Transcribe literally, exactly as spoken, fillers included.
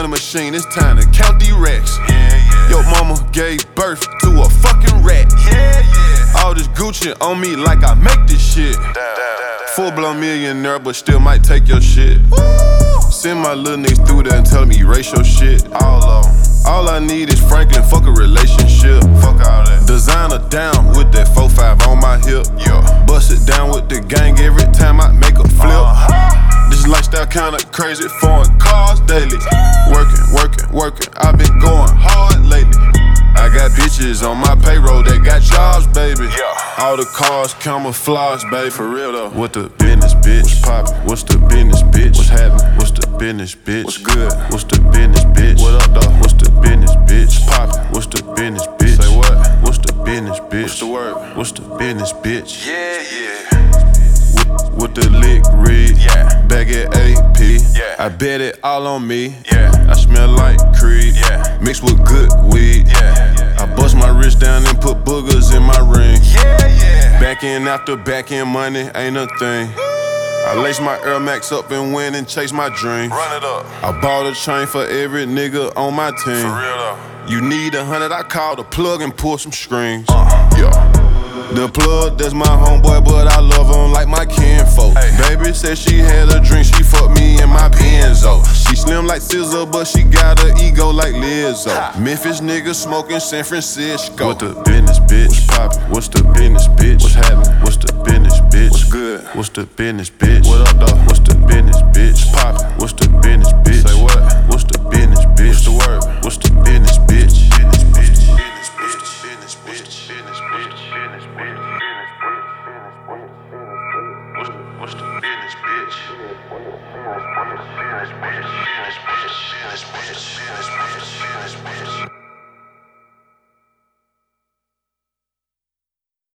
money machine, it's time to count these racks. Yeah, yeah. Your mama gave birth to a fucking rat. Yeah, yeah. All this Gucci on me like I make this shit. Down, down, down. Full blown millionaire, but still might take your shit. Woo! Send my little niggas through there and tell me erase your shit. All of 'em. All I need is Franklin, fuck a relationship. Fuck all that. Designer down with that four five on my hip. Yeah. Bust it down with the gang every time I make a flip. Uh-huh. This lifestyle kinda crazy, foreign cars daily. Working, working, working, I've been going hard lately. I got bitches on my payroll that got jobs, baby. Yeah. All the cars camouflage, baby. For real though. What the business, bitch? What's poppin'? What's the business, bitch? What's happening? What's the business, bitch? What's good? What's the business, bitch? What up, though? What's the business, bitch? What's poppin'? What's the business, bitch? Say what? What's the business, bitch? What's the word? What's the business, bitch? Yeah, yeah. With, with the lick read, Yeah. back at A P. Yeah. I bet it all on me. Yeah. I smell like Creed. Yeah. Mixed with good weed. Yeah. I bust my wrist down and put boogers in my ring. Yeah, yeah. Back in after back in money ain't a thing. I lace my Air Max up and win and chase my dreams. Run it up. I bought a chain for every nigga on my team. For real though. You need a hundred, I call the plug and pull some strings. Uh. Yeah. The plug, that's my homeboy, but I love him like my kinfolk. Hey. Baby said she had a drink, she fucked me in my Benzo. She slim like Scissor, but she got an ego like Lizzo. Ha. Memphis niggas smoking San Francisco. What the business, bitch? What's poppin'? What's the business, bitch? What's happening? What's the business, bitch? What's good? What's the business, bitch? What up, though? What's the business, bitch? What's poppin'? What's the business, bitch? Say what? What's the business, bitch? What's the word? What's the business, bitch? Business, bitch. Business, bitch. Business, bitch. Business, bitch. Business, bitch. What's the, what's the business, bitch? Business, bitch. Business, bitch. Business, bitch. Business, bitch.